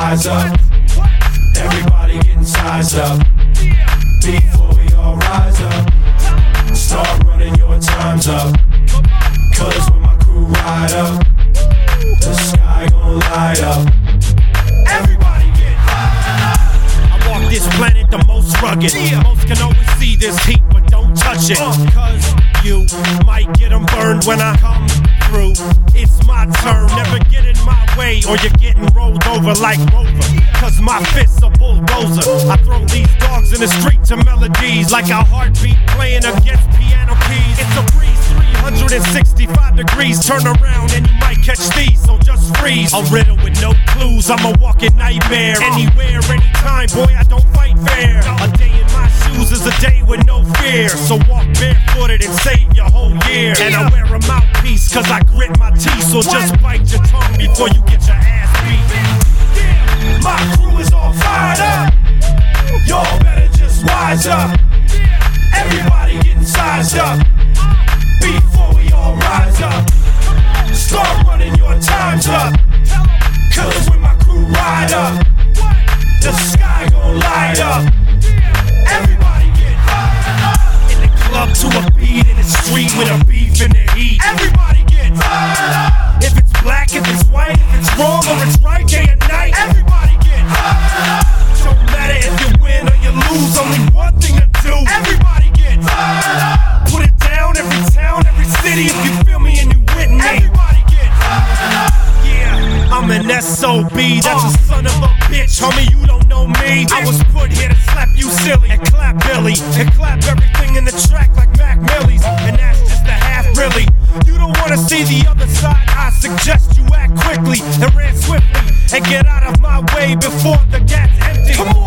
rise up. Everybody getting sized up. Before we all rise up, start running your times up. Cause when my crew ride up, the sky gon' light up. Everybody get fired up. I walk this planet the most rugged. Most can always see this heat but don't touch it. Cause you might get them burned when I come through. It's my turn, never get in my way or you're getting rolled over like Rover. Cause my fists are bulldozer. I throw these dogs in the street to melodies like a heartbeat playing against piano keys. It's a breeze, 365 degrees. Turn around and you might catch these, so just freeze. A riddle with no clues, I'm a walking nightmare. Anywhere, anytime, boy, I don't fight fair. A day in my shoes is a day with no fear. So walk barefooted and save your whole year. And I wear a mouthpiece cause I grit my teeth. So just bite your tongue before you get your ass beat. Yeah, my crew is all fired up. Y'all better just wise up. Everybody getting sized up. Before we all rise up, start running your times up. Cause when my crew ride up, the sky gon' light up. Everybody get fired up. In the club to a beat, in the street with a beef in the heat. Everybody get fired up. If it's black, if it's white, if it's wrong or it's right, day and night. Everybody get fired up. Don't matter if you win or you lose, only one thing to do. Everybody get fired up. Put it down, every town, every city, if you feel me and you with me. Everybody get fired up. Yeah, I'm an SOB, that's a son of a bitch, homie, you don't know me. I was put here to slap you silly, and clap Billy, and clap everything in the track like Mac Millie's. And that's just the half, really. You don't wanna see the other side, I suggest you act quickly and ran swiftly, and get out of my way before the gat's empty. Come